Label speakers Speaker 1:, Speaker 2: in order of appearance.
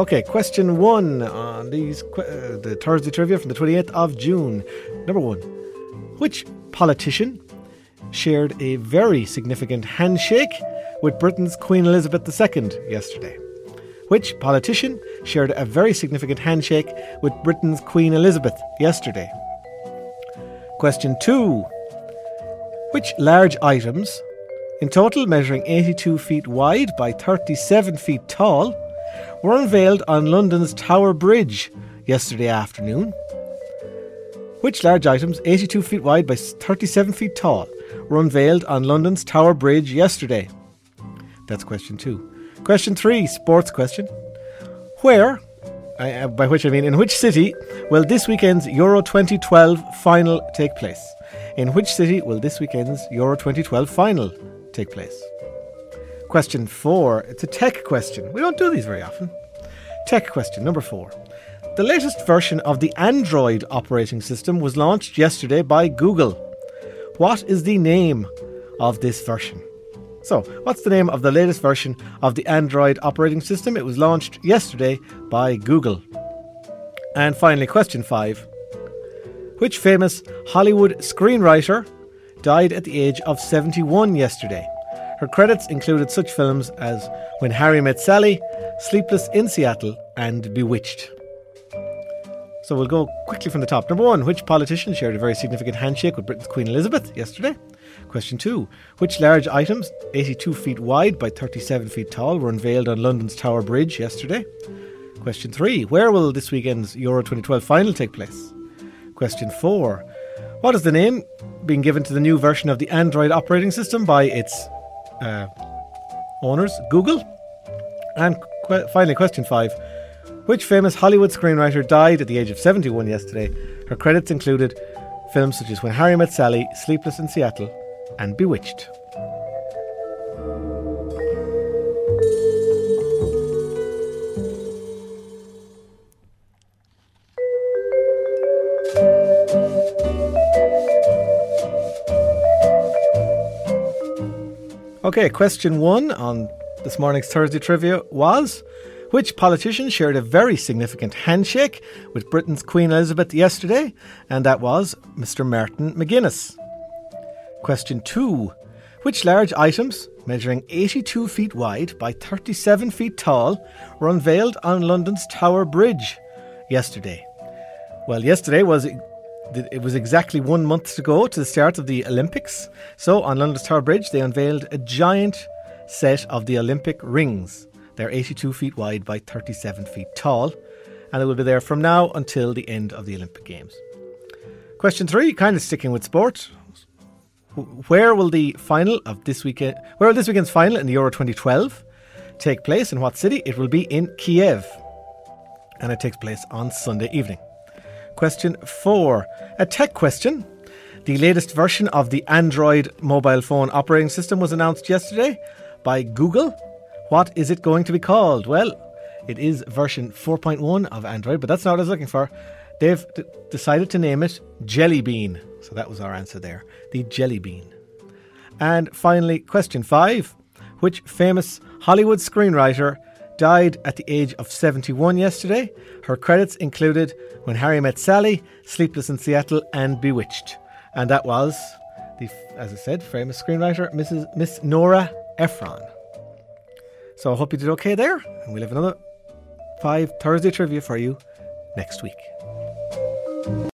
Speaker 1: Okay, question 1 on the Thursday trivia from the 28th of June. Number 1. Which politician shared a very significant handshake with Britain's Queen Elizabeth II yesterday? Which politician shared a very significant handshake with Britain's Queen Elizabeth yesterday? Question 2. Which large items, in total measuring 82 feet wide by 37 feet tall, were unveiled on London's Tower Bridge yesterday afternoon? Which large items, 82 feet wide by 37 feet tall, were unveiled on London's Tower Bridge yesterday? That's question 2. Question 3, sports question. Where, by which I mean in which city, will this weekend's Euro 2012 final take place? In which city will this weekend's Euro 2012 final take place? Question 4, it's a tech question. We don't do these very often. Tech question, number 4. The latest version of the Android operating system was launched yesterday by Google. What is the name of this version? So, what's the name of the latest version of the Android operating system? It was launched yesterday by Google. And finally, question 5. Which famous Hollywood screenwriter died at the age of 71 yesterday? Her credits included such films as When Harry Met Sally, Sleepless in Seattle, and Bewitched. So we'll go quickly from the top. Number 1, which politician shared a very significant handshake with Britain's Queen Elizabeth yesterday? Question 2, which large items, 82 feet wide by 37 feet tall, were unveiled on London's Tower Bridge yesterday? Question 3, where will this weekend's Euro 2012 final take place? Question 4, what is the name being given to the new version of the Android operating system by its owners, Google? And finally, question 5. Which famous Hollywood screenwriter died at the age of 71 yesterday? Her credits included films such as When Harry Met Sally, Sleepless in Seattle, and Bewitched. Okay, question 1 on this morning's Thursday trivia was: which politician shared a very significant handshake with Britain's Queen Elizabeth yesterday? And that was Mr. Martin McGuinness. Question 2. Which large items, measuring 82 feet wide by 37 feet tall, were unveiled on London's Tower Bridge yesterday? Well, yesterday was exactly 1 month to go to the start of the Olympics. So on London's Tower Bridge, they unveiled a giant set of the Olympic rings. They're 82 feet wide by 37 feet tall, and they will be there from now until the end of the Olympic Games. Question 3, kind of sticking with sport. Where will this weekend's final in the Euro 2012 take place? In what city? It will be in Kiev, and it takes place on Sunday evening. Question 4, a tech question. The latest version of the Android mobile phone operating system was announced yesterday by Google. What is it going to be called? Well, it is version 4.1 of Android, but that's not what I was looking for. They've decided to name it Jelly Bean. So that was our answer there, the Jelly Bean. And finally, question 5. Which famous Hollywood screenwriter died at the age of 71 yesterday? Her credits included When Harry Met Sally, Sleepless in Seattle, and Bewitched. And that was, as I said, famous screenwriter, Miss Nora Ephron. So I hope you did okay there, and we'll have another 5 Thursday trivia for you next week.